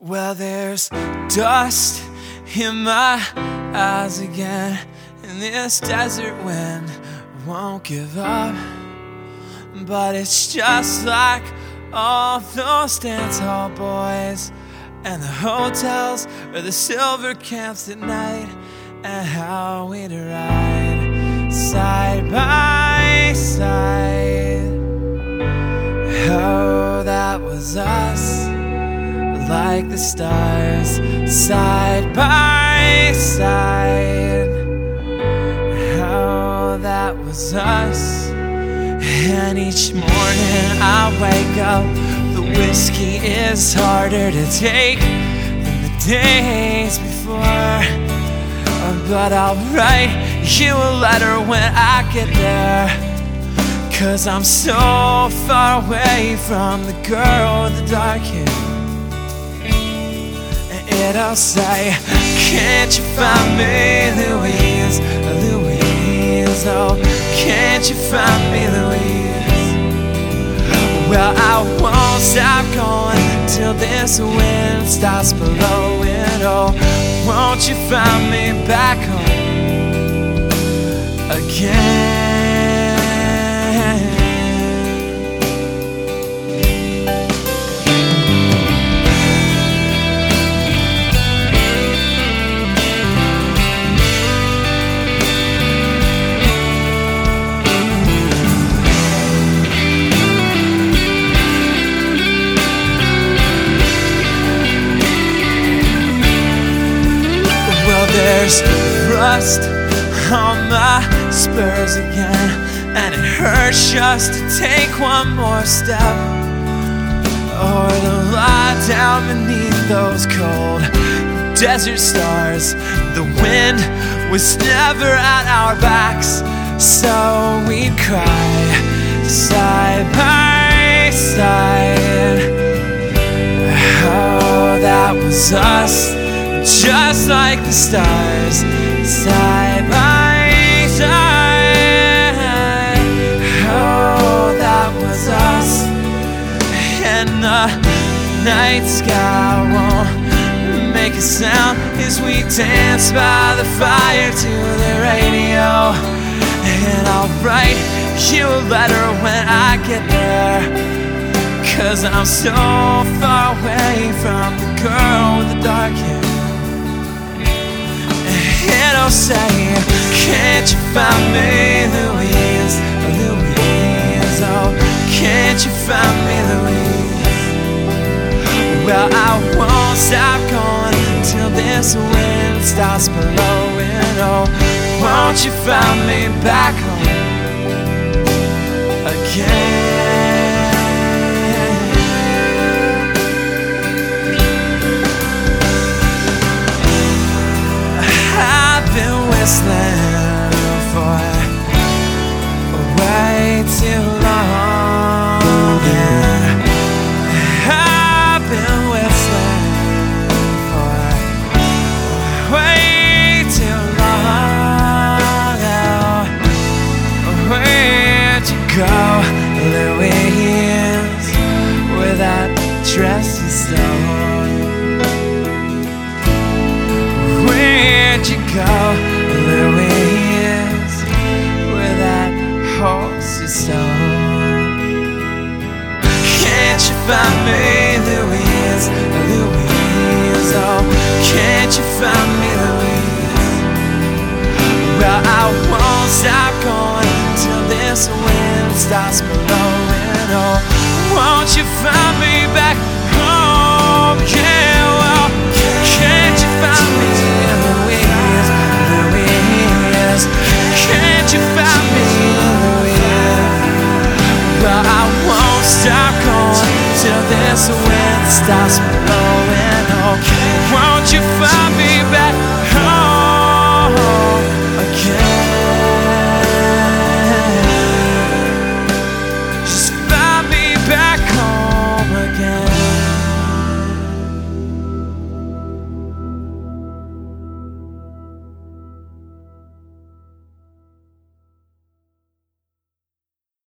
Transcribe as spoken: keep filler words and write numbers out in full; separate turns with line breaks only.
Well, there's dust in my eyes again, and this desert wind won't give up. But it's just like all those dance hall boys and the hotels or the silver camps at night, and how we'd ride side by side. Oh, that was us, like the stars, side by side. Oh, that was us. And each morning I wake up, the whiskey is harder to take than the days before. But I'll write you a letter when I get there, 'cause I'm so far away from the girl with the dark hair. It'll say, can't you find me, Louise, Louise, oh, can't you find me, Louise? Well, I won't stop going till this wind stops blowing. Oh, won't you find me back home again? There's rust on my spurs again, and it hurts just to take one more step, or to lie down beneath those cold desert stars. The wind was never at our backs, so we'd cry side by side. Oh, that was us, just like the stars, side by side. Oh, that was us. And the night sky won't make a sound as we dance by the fire to the radio. And I'll write you a letter when I get there, 'cause I'm so far away from the girl with the dark hair. It'll say, can't you find me, Louise, Louise, oh, can't you find me, Louise? Well, I won't stop going till this wind stops blowing. Oh, won't you find me back home again? Whistling for way too long, yeah. I've been whistling for way too long now. Where'd you go, Louise, with that dress you stole? Where'd you go, Louise, with that horse you stole? Can't you find me, Louise, Louise, oh, can't you find me, Louise? Well, I won't stop going till this wind stops blowing. Oh, won't you find me back home? Yeah, well, can't you find me, Louise, Louise? Can't you find me, Louise? Well, I won't stop going till this wind stops blowing.